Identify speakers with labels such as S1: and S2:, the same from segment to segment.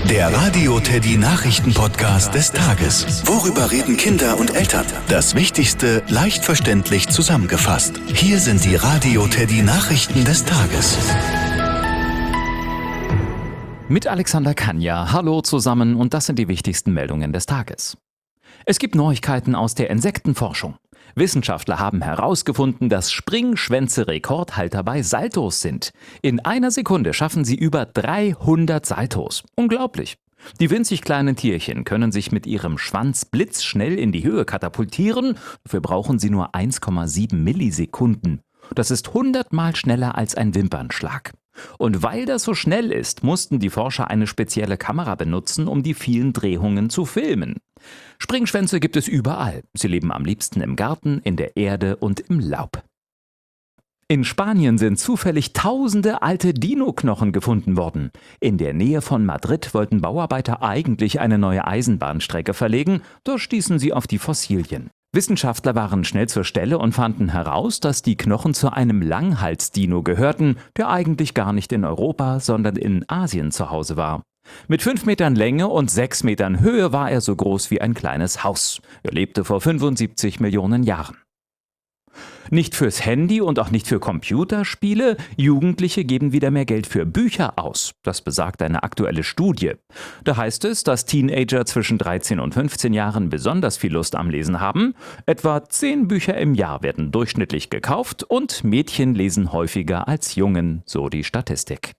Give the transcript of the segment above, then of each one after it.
S1: Der Radio Teddy Nachrichten-Podcast des Tages. Worüber reden Kinder und Eltern? Das Wichtigste leicht verständlich zusammengefasst. Hier sind die Radio Teddy Nachrichten des Tages.
S2: Mit Alexander Kanja. Hallo zusammen und das sind die wichtigsten Meldungen des Tages. Es gibt Neuigkeiten aus der Insektenforschung. Wissenschaftler haben herausgefunden, dass Springschwänze Rekordhalter bei Saltos sind. In einer Sekunde schaffen sie über 300 Saltos. Unglaublich. Die winzig kleinen Tierchen können sich mit ihrem Schwanz blitzschnell in die Höhe katapultieren. Dafür brauchen sie nur 1,7 Millisekunden. Das ist 100-mal schneller als ein Wimpernschlag. Und weil das so schnell ist, mussten die Forscher eine spezielle Kamera benutzen, um die vielen Drehungen zu filmen. Springschwänze gibt es überall. Sie leben am liebsten im Garten, in der Erde und im Laub. In Spanien sind zufällig tausende alte Dino-Knochen gefunden worden. In der Nähe von Madrid wollten Bauarbeiter eigentlich eine neue Eisenbahnstrecke verlegen, da stießen sie auf die Fossilien. Wissenschaftler waren schnell zur Stelle und fanden heraus, dass die Knochen zu einem Langhals-Dino gehörten, der eigentlich gar nicht in Europa, sondern in Asien zu Hause war. Mit 5 Metern Länge und 6 Metern Höhe war er so groß wie ein kleines Haus. Er lebte vor 75 Millionen Jahren. Nicht fürs Handy und auch nicht für Computerspiele. Jugendliche geben wieder mehr Geld für Bücher aus. Das besagt eine aktuelle Studie. Da heißt es, dass Teenager zwischen 13 und 15 Jahren besonders viel Lust am Lesen haben. Etwa 10 Bücher im Jahr werden durchschnittlich gekauft und Mädchen lesen häufiger als Jungen, so die Statistik.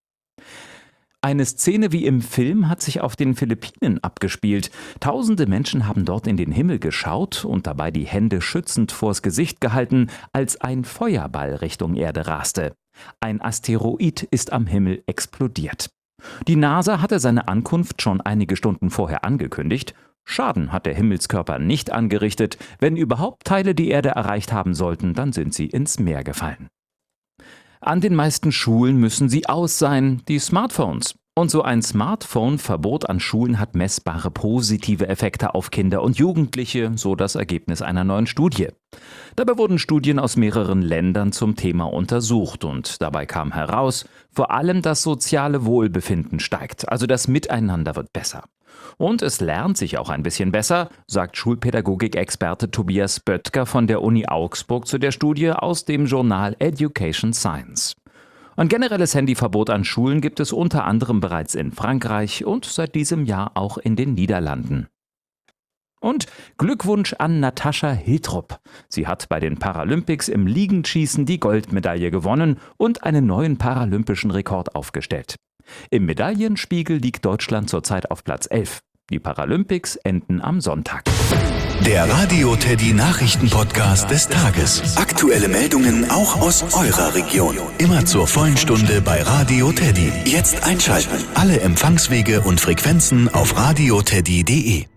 S2: Eine Szene wie im Film hat sich auf den Philippinen abgespielt. Tausende Menschen haben dort in den Himmel geschaut und dabei die Hände schützend vors Gesicht gehalten, als ein Feuerball Richtung Erde raste. Ein Asteroid ist am Himmel explodiert. Die NASA hatte seine Ankunft schon einige Stunden vorher angekündigt. Schaden hat der Himmelskörper nicht angerichtet. Wenn überhaupt Teile die Erde erreicht haben sollten, dann sind sie ins Meer gefallen. An den meisten Schulen müssen sie aus sein, die Smartphones. Und so ein Smartphone-Verbot an Schulen hat messbare positive Effekte auf Kinder und Jugendliche, so das Ergebnis einer neuen Studie. Dabei wurden Studien aus mehreren Ländern zum Thema untersucht und dabei kam heraus, vor allem das soziale Wohlbefinden steigt, also das Miteinander wird besser. Und es lernt sich auch ein bisschen besser, sagt Schulpädagogik-Experte Tobias Böttger von der Uni Augsburg zu der Studie aus dem Journal Education Science. Ein generelles Handyverbot an Schulen gibt es unter anderem bereits in Frankreich und seit diesem Jahr auch in den Niederlanden. Und Glückwunsch an Natascha Hiltrup. Sie hat bei den Paralympics im Liegenschießen die Goldmedaille gewonnen und einen neuen paralympischen Rekord aufgestellt. Im Medaillenspiegel liegt Deutschland zurzeit auf Platz 11. Die Paralympics enden am Sonntag.
S1: Der Radio Teddy Nachrichten-Podcast des Tages. Aktuelle Meldungen auch aus eurer Region. Immer zur vollen Stunde bei Radio Teddy. Jetzt einschalten. Alle Empfangswege und Frequenzen auf radioteddy.de.